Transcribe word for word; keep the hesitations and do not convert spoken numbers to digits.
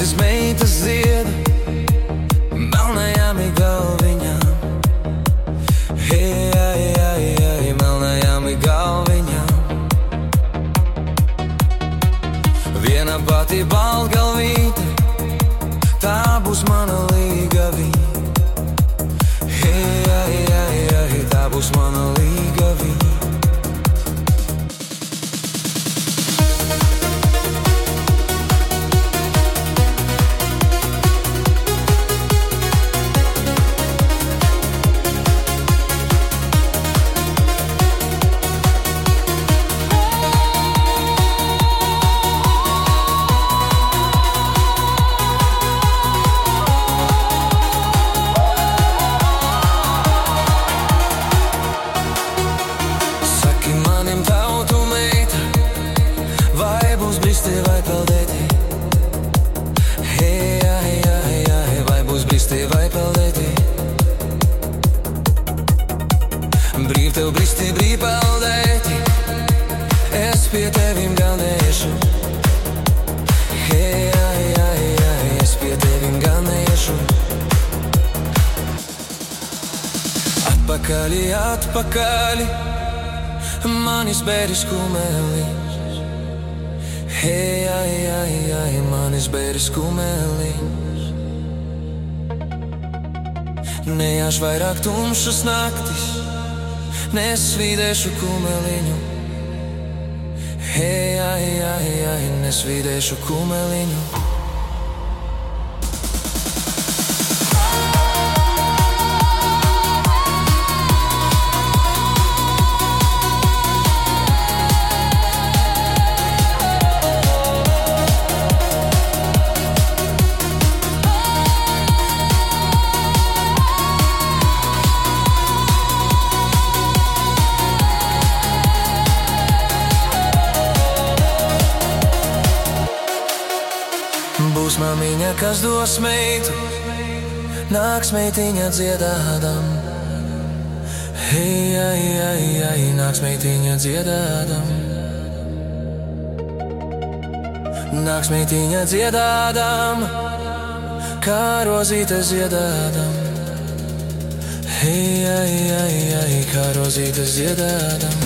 Rītas meitas dzieda melnajām ir galviņām. Hei, ai, ai, ai, melnajām ir galviņām. Viena pati baltgalvīte, tā būs mana līgavīte. Hei, ai, ai, ai, tā būs mana līgavīte. Brīv tev bristi, brīv peldēti, es pie tevim gan neiešu. Hei, ai, ai, ai, es pie tevim gan neiešu. Atpakaļi, atpakaļi, manis bēris kumeliņš. Hei, ai, ai, ai, manis bēris kumeliņš. Nejāš vairāk tumšas naktis, nesvīdēšu kumeliņu. Hei, ai, ai, ai, nesvīdēšu kumeliņu. Būs mamiņa, kas dos meitu, nāks meitiņa dziedādam. Hei, ai, ai, ai, nāks meitiņa dziedādam. Nāks meitiņa dziedādam, kā rozīte ziedādam. Hei, ai, ai, ai, kā rozīte ziedādam.